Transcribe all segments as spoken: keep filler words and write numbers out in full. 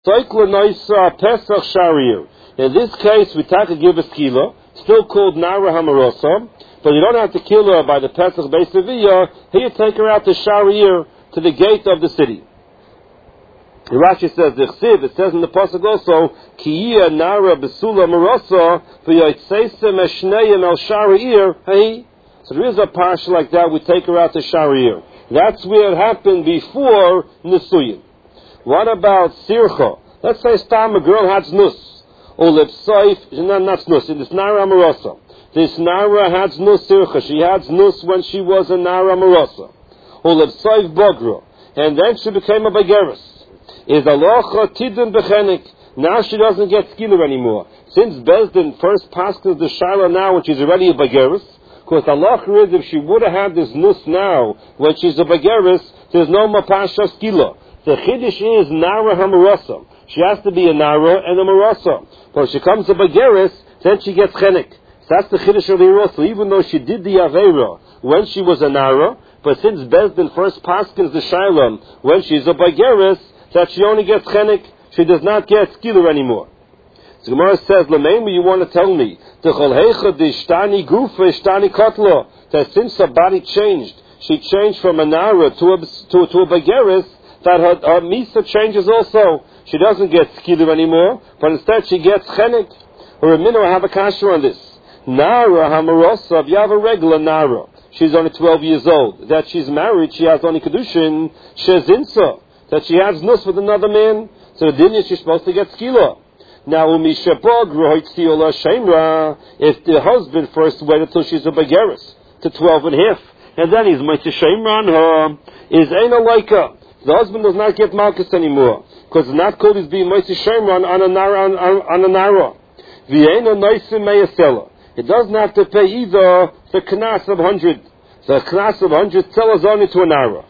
Cycle Noisa Pesach Sharir. In this case, we take a give a skila, still called Nara Hamarosa, but you don't have to kill her by the Pesach Beis Aviyah. Here you take her out to Sharir, to the gate of the city. Rashi says, the Chsiv, it says in the Pasuk also, Kiya Nara Besula Marosa, V'yoitseisem Eshneyem El Sharir, hey. So there is a parsha like that, we take her out to Sharir. That's where it happened before Nisuyim. What about Sircha? Let's say Stam, a girl had Znus. Or Lepsoif, not, not Znus, it's Nara Marosa. This Nara had Znus Sircha. She had Znus when she was a Nara Marosa. Or Lepsoif Bogra. And then she became a Bageris. Is Alocha Tidin Bechenik. Now she doesn't get skiller anymore. Since Bezdin first passed the Shaila now when she's already a Bageris, because Allah is, if she would have had this nus now, when she's a Bageris, there's no Mapasha skila. The Chiddush is Nara Hamarasa. She has to be a Nara and a Marasa. But if she comes a Bageris, then she gets Chenik. So that's the Chiddush of the Yerosa. Even though she did the Aveira when she was a Nara, but since Bezdin first paskins the Shailam when she's a Bageris, that she only gets Chenik, she does not get skiller anymore. So Gemara says, Lamema, you want to tell me that since her body changed, she changed from a Nara to a, to, to a Bageris, that her, her Misa changes also. She doesn't get skiller anymore, but instead she gets Chenik. Or a minnow, have a kasha on this. Nara Hamarosa, if you have a regular Nara, she's only twelve years old, that she's married, she has only Kedushin, Shezinsa, that she has Nus with another man, so the dinner she's supposed to get skiller. Now, if the husband first waited till she's a Bageris, to twelve and a half, and then he's Mitzvah Shemra on her, is Eina Laika. The husband does not get Malchus anymore, because it's not called he's being Mitzvah Shemra on a Nara. On, on a Nara. It doesn't have to pay either the Knas of one hundred. The Knas of one hundred sells only to a Nara.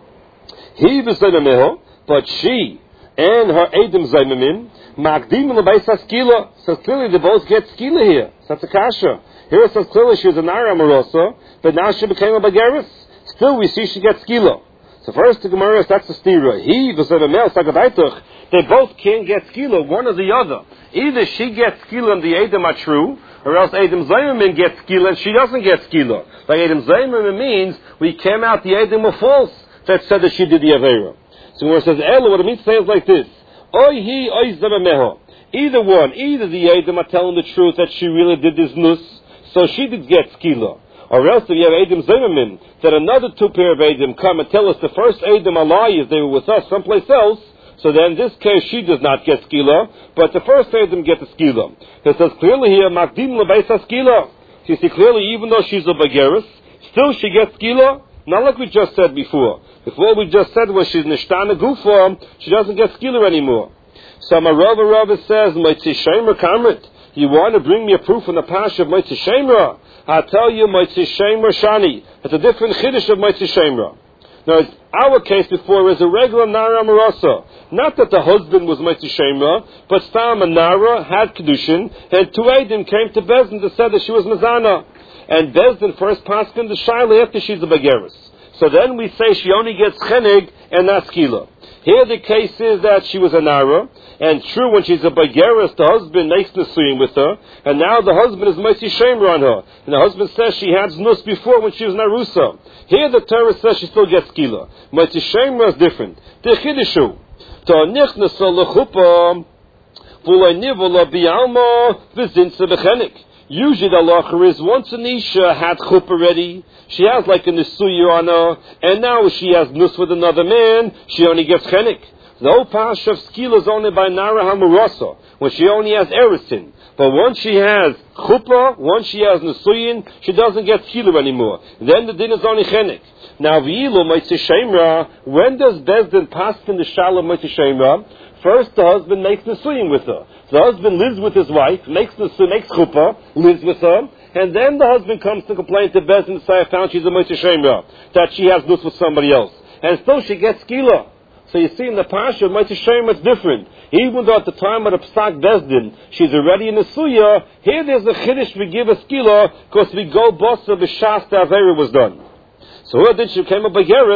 He was but she and her Edom Zaymimim, Magdim L'Beisa Skila. So clearly they both get Skila here. So that's a kasha. Here it says clearly she was a Nara Marosa, but now she became a Bageris. Still we see she gets Skila. So first the Gemara is that's the stira. He was a male Sagabaituch. They both can't get Skila, one or the other. Either she gets Skila and the Edom are true, or else Edom Zaymimim gets Skila and she doesn't get Skila. Like Edom Zaymimim means we came out the Edom were false that said that she did the Aveira. So when it says Elo, what it means says like this. Oy he, oy zavameho. Either one, either the Edom are telling the truth that she really did this nus, so she did get skila. Or else if you have Edom Zimmerman, that another two pair of Edom come and tell us the first Edom are liars, they were with us someplace else, so then in this case she does not get skila, but the first Edom get the skila. It says clearly here, Magdim L'Beisa Skila. So you see clearly, even though she's a Bageris, still she gets skila, not like we just said before. Before we just said was she's nishtana gufa, she doesn't get skiller anymore. So my Rava Rava says, Moitzi Shemra Kamrit, you want to bring me a proof from the Pasha of Moitzi Shemra? I'll tell you Moitzi Shemra Shani. It's a different chiddush of Moitzi Shemra. Now, our case before is a regular Nara Marasa. Not that the husband was Moitzi Shemra, but Stam and Nara had Kedushin, and two Eidim came to Bezdin to say that she was Mazana. And Bezdin first passed in the Shaila after she's a Bageris. So then we say she only gets chenig and not skila. Here the case is that she was a Nara, and true when she's a Bageris, the husband makes Nisuyim with her, and now the husband is Moitzi Shemra on her. And the husband says she had Znus before when she was Narusa. Here the Torah says she still gets skila. Moitzi Shemra is different. The Chidushu. Ta'nichnas l'chuppah, v'loi nivola bi'alma, v'zinsa b'chenik. Usually the halacha is once an Isha had chup already, she has like a nisuya on her, and now she has nus with another man, she only gets chenik. The whole pash of skila is only by Nara Hamurasa, when she only has erisin. But once she has chuppah, once she has nisuyin, she doesn't get skila anymore. Then the din is only chenik. Now v'ilu Moitzi Shemra, when does Bezdin pass in the shalom Moitzi Shemra? First, the husband makes nisuyim with her. The husband lives with his wife, makes nisuyim, makes chuppah, lives with her, and then the husband comes to complain to Bezdin and say, I found she's a Moitzi Shemra, that she has nus with somebody else. And still she gets skila. So you see in the Pasha, Moitzi Shemra, it's different. Even though at the time of the Psak Bezdin, she's already in the Suya, here there's a chiddush, we give a skila, because we go bossa b'shas the Avera was done. So who did she became a Bageris,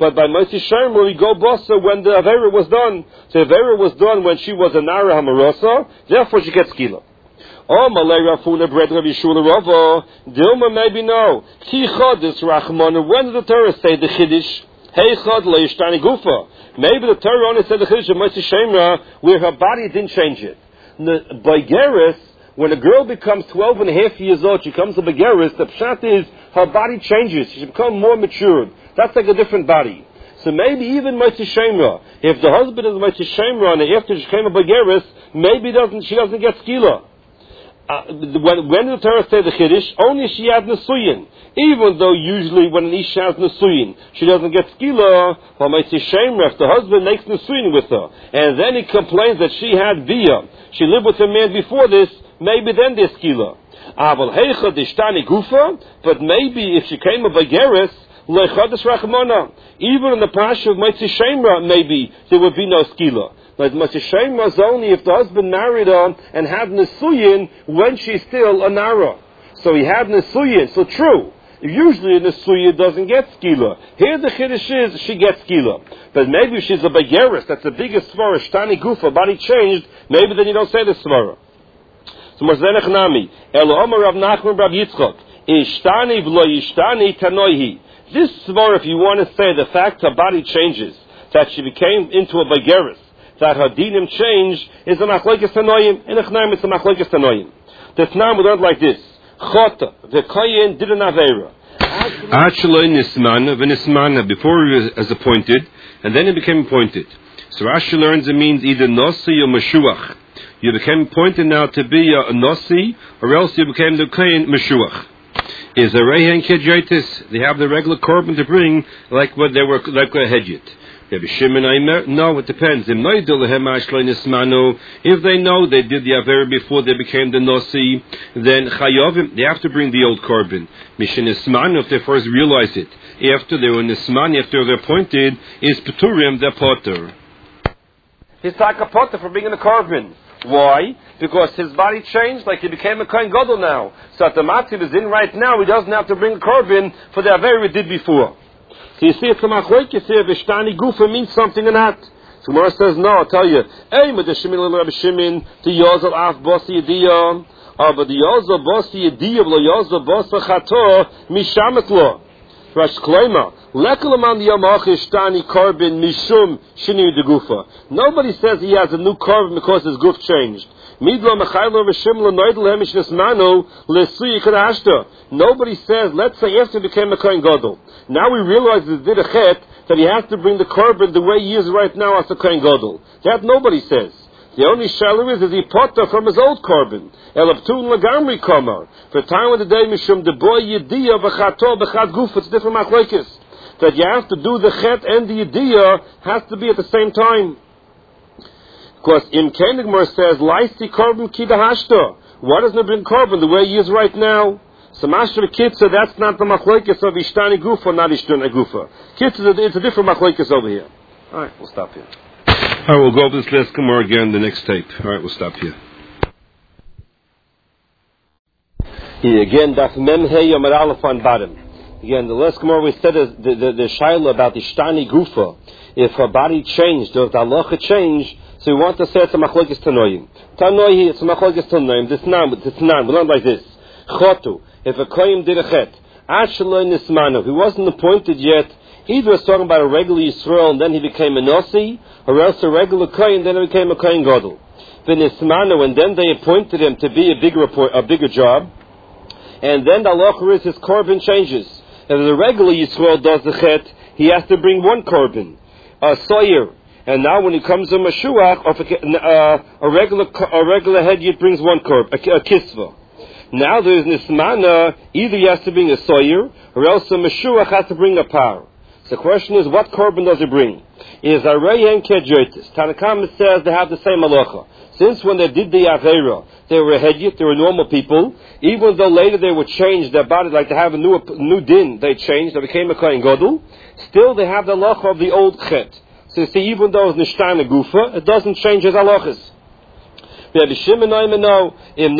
But by Moshe Shemer, we go bossa when the Avera was done. So the Avera was done when she was a Nara Hamarosa, therefore she gets Skila. Oh, Malay Rafuna Bread Rav Yishua Rava, Dilma maybe no. Ki Chodis Rachmana, when did the Torah say the Chiddush? Hey Chod Leishtani Gufa. Maybe the Torah only said the Chiddush of Moshe Shemer where her body didn't change it. By Geras, when a girl becomes twelve and a half years old, she comes to Begeris, the pshat is her body changes. She becomes more matured. That's like a different body. So maybe even Moshe Shemer, if the husband is Moshe Shemer and after she came to Begeris, maybe doesn't she doesn't get skila. Uh, when, when the Torah say the Chiddush, only she had Nesuyin. Even though usually when an Isha has Nesuyin, she doesn't get skila, but Moshe Shemer, if the husband makes Nesuyin with her, and then he complains that she had Bia, she lived with a man before this, maybe then there's skila. Aval heicha dishtani gufa, but maybe if she came of Begeris, lechadis rachmana. Even in the parsha of Moshe Shemer, maybe there would be no skila. Like Moshe Shemer is only if the husband married her and had nesuyin when she's still a nara. So he had nesuyin. So true. Usually a nesuyin doesn't get skila. Here the chiddush is she gets skila. But maybe if she's a Begeris, that's the biggest svara, shtani gufa, body changed. Maybe then you don't say the svara. So Marzenech Nami, Elo Omer Rav Nachman Rav Yitzchok, Ishtani v'lo Ishtani Tanoihi. This svara, if you want to say the fact her body changes, that she became into a Begeris, that her dinim changed, is a machlokes Tanoim. In Echnaim, it's a machlokes Tanoim. The Tanaim we learned like this: Chota v'Koyin did an avera. Actually, Nismana v'Nismana before he was as appointed, and then he became appointed. So Rashi learns it means either Nosi or Meshuach. You became appointed now to be a, a Nosi, or else you became the Kohen Meshuach. Is a Rehen Kedjaitis, they have the regular korban to bring, like what they were, like a Hedjit. Rabbi Shimon Aimer, no, it depends. If they know they did the Avera before they became the Nosi, then Chayovim, they have to bring the old korban. Mishin Ismanu, if they first realize it. After they were Nismani, after they're appointed, is Peturim, they're Potter. He's like a Potter for bringing the korban. Why? Because his body changed, like he became a Kohen Gadol now. So at the Matzib is in right now, he doesn't have to bring a korban for the Avera he did before. So you see, it's a machlokes here, Vishtani Gufa means something or not. So Gemara says, no, I'll tell you. Hey, with the Shemin Rabbi Shimon, the Yozal Af Bosi Yediyah, oh, but the Yozal Bosi Yediyah, the Yozal Bosi Chato, Mishamet Lo. Rash Klema, Lekalaman Yamach Ishtani Korban Mishum Shini de Gufa. Nobody says he has a new korban because his goof changed. Midlo Mechaylo Veshimla Noidel Hemish Nismanu Lesuyi Kadashta. Nobody says, let's say after he became a Kohen Gadol. Now we realize that he did a chet, that he has to bring the korban the way he is right now as a Kohen Gadol. That nobody says. The only shalu is, is he potter from his old korban. Elabtun lagamri kamar. For time of the day, mishum de boy yediyah v'chato b'chat guf. It's different machlokes. That you have to do the chet and the yediyah has to be at the same time. Because Im Kenigmar says, Laisi korban kidahashta. Why doesn't it bring korban the way he is right now? So Mashra Kitza, that's not the machlokes of Ishtani Gufa, not Ishtani Gufa. Kitza, it's a different machlokes over here. Alright, we'll stop here. Alright, we'll go over this last Gemara again the next tape. Alright, we'll stop here. Here again, Daf Mem Hey Yomar Aleph on bottom. Again, the last Gemara we said is the, the, the Shaila about the Ishtani Gufa. If her body changed, or if the halacha changed, so we want to say it's a machlokes Tanoim. Tanoim, it's a machlokes Tanoim. This nam, this nam, we learn like this. Chotu, if a kohen did a chet, Ashaloi Nismanu, he wasn't appointed yet, either was talking about a regular Yisrael and then he became a Nosi, or else a regular kohen, then he became a Kohen Gadol. The Nismanu, and then they appointed him to be a bigger a bigger job, and then the halacha is his korban changes. If the regular Yisrael does the chet, he has to bring one korban, a soyer. And now when he comes to Mashuach, uh, a regular a regular head yet brings one korban, a, a kisva. Now there is Nismana, either he has to bring a soyer, or else a Meshuach has to bring a par. So the question is, what korban does he bring? Is Arei and Kedjotis. Tanakam says they have the same halacha. Since when they did the Avera, they were Hedyot, they were normal people, even though later they would change their body, like to have a new new din, they changed, they became a Kohen Gadol, still they have the halacha of the old Chet. So you see, even though it's Nishtana Gufa, it doesn't change his halachas. Rabbi Shimon no.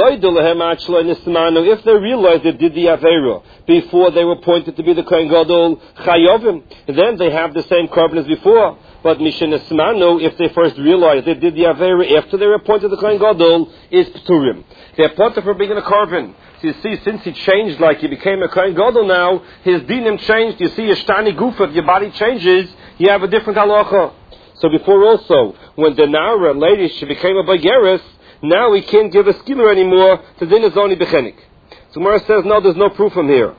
If they realized they did the Aveira before they were appointed to be the Kohen Gadol Chayovim, then they have the same carbon as before. But Mishnah Smano, if they first realized they did the Aveira after they were appointed to the Kohen Gadol, is Pturim. They're appointed for being a carbon. So you see, since he changed, like he became a Kohen Gadol now, his dinim changed. You see, Yishtani Gufa, if your body changes, you have a different halacha. So before also, when the Nara lady, she became a Bageris, now he can't give a skiller anymore, so then it's only Bechenik. So Gemara says, no, there's no proof from here.